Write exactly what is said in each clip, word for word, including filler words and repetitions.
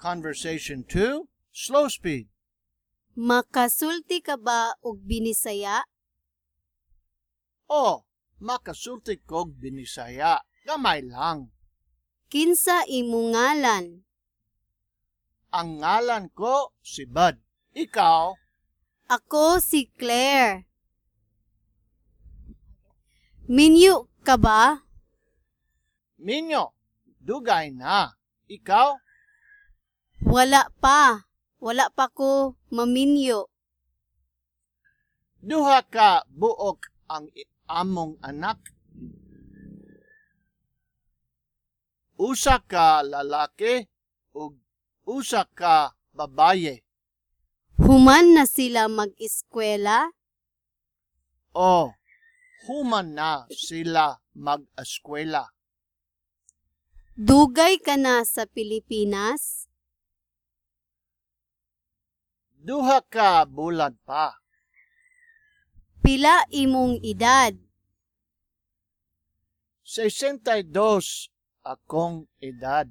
Conversation two, slow speed. Makasulti ka ba og Binisaya? O, makasulti kog Binisaya. Gamay lang. Kinsa imo ngalan? Ang ngalan ko si Bud. Ikaw? Ako si Claire. Minyo ka ba? Minyo. Dugay na. Ikaw? Wala pa. Wala pa ko maminyo. Duha ka buok ang i- among anak. Usa ka lalaki ug usa ka babaye. Human na sila mag-eskwela? O, human na sila mag-eskwela. Dugay ka na sa Pilipinas? Duha ka bulan pa. Pila imong edad? sesenta y dos akong edad.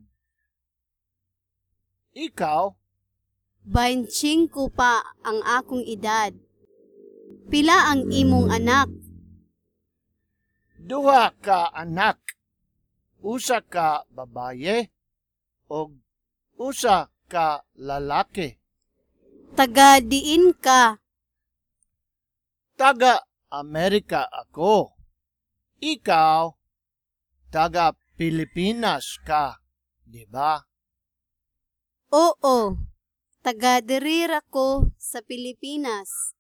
Ikaw? Baintsing ko pa ang akong edad. Pila ang imong anak? Duha ka anak. Usa ka babaye ug usa ka lalaki. Taga diin ka? Taga Amerika ako. Ikaw, taga Pilipinas ka, di ba? Oo, taga dirir ako sa Pilipinas.